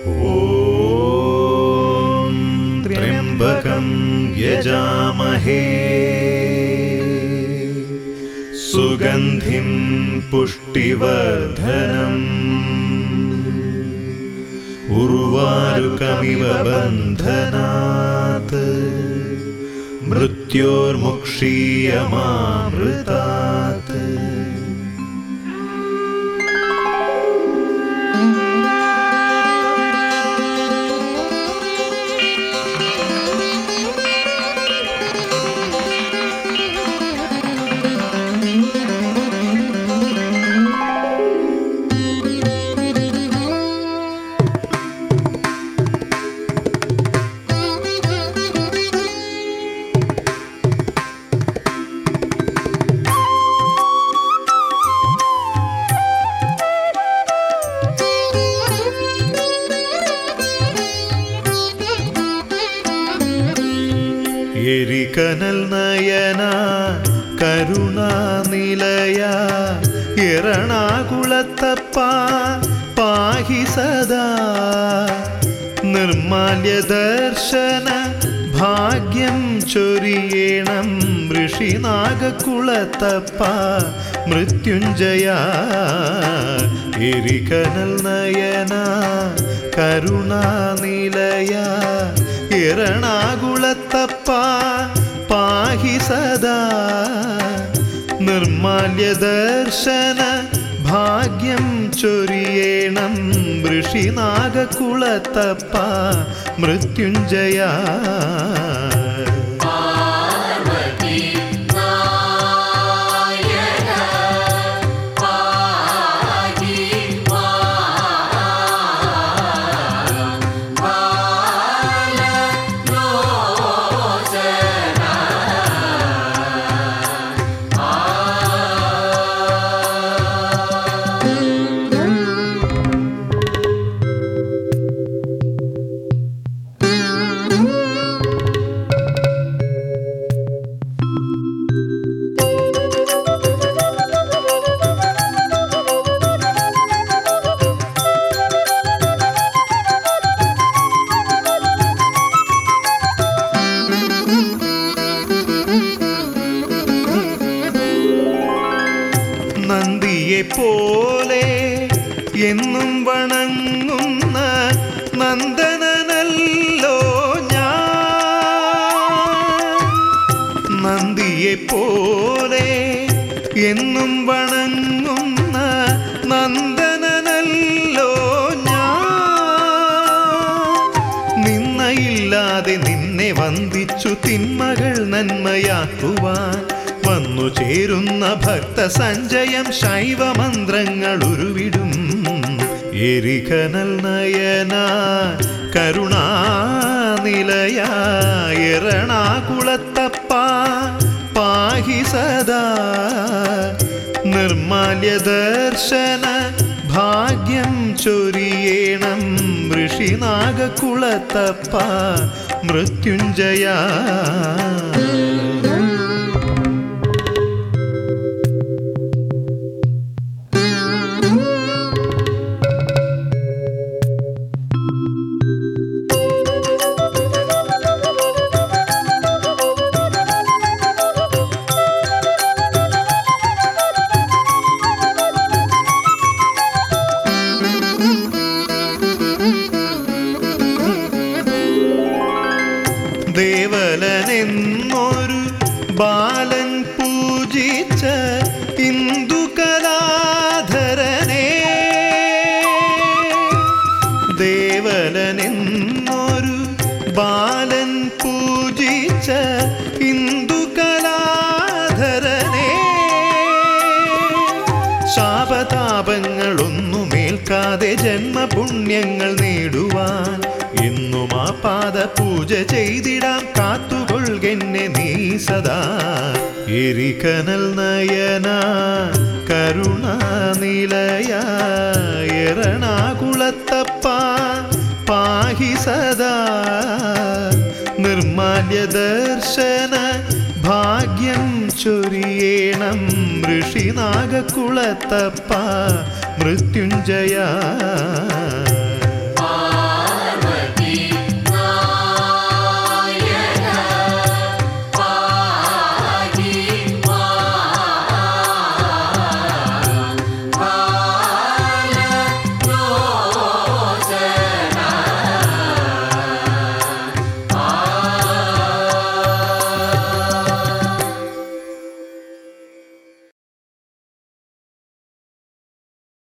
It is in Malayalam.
ഓം ത്രയംബകം യജാമഹേ സുഗന്ധിം പുഷ്ടിവർധനം ഉർവാരുകമിവ ബന്ധനാത് മൃത്യോർമുക്ഷീയമാമൃതാത്. എരികനൽ നയന കരുണാനിലയ എറണാകുളത്തപ്പ പാഹി സദാ. നിർമാല്യ ദർശന ഭാഗ്യം ചൊരിയേണം ഋഷിനാഗകുളത്തപ്പ മൃത്യുഞ്ജയ. എരികനൽ നയന കരുണാനിലയ എറണാകുളത്തപ്പ പാഹി സദാ. നിർമാല്യ ദർശന ഭാഗ്യം ചൊരിയേണം ഋഷിനാഗകുളത്തപ്പ മൃത്യുഞ്ജയ. നന്ദിയെ പോലെ എന്നും വണങ്ങുന്ന നന്ദനനല്ലോ ഞാൻ. നന്ദിയെ പോലെ എന്നും വണങ്ങുന്ന നന്ദനനല്ലോ ഞാൻ. നിന്നയില്ലാതെ നിന്നെ വന്ദിച്ചു തിന്മകൾ നന്മയാക്കുവാൻ വന്നു ചേരുന്ന ഭക്ത സഞ്ജയം ശൈവമന്ത്രങ്ങൾ ഉരുവിടും. എരികനൽ നയന കരുണാനിലയ എറണാകുളത്തപ്പ പാഹി സദാ. നിർമാല്യ ദർശന ഭാഗ്യം ചൊരിയേണം ഋഷിനാഗകുളത്തപ്പ മൃത്യുഞ്ജയ. ദേവലനെന്നൊരു ബാലൻ പൂജിച്ച ഇന്ദുകലാധരനെ. ദേവലനെന്നൊരു ബാലൻ പൂജിച്ച ഇന്ദുകലാധരനെ. ശാപതാപങ്ങളൊന്നുമേൽക്കാതെ ജന്മപുണ്യങ്ങൾ നേടുവാൻ എന്നും ആ പാദ പൂജ ചെയ്തിടാം. കാത്തുകൊള്ളുകെന്നെ നീ സദാ. എരികനൽ നയന കരുണാനിലയ എറണാകുളത്തപ്പ പാഹി സദാ. നിർമാല്യ ദർശന ഭാഗ്യം ചൊരിയേണം ഋഷിനാഗകുളത്തപ്പ മൃത്യുഞ്ജയ.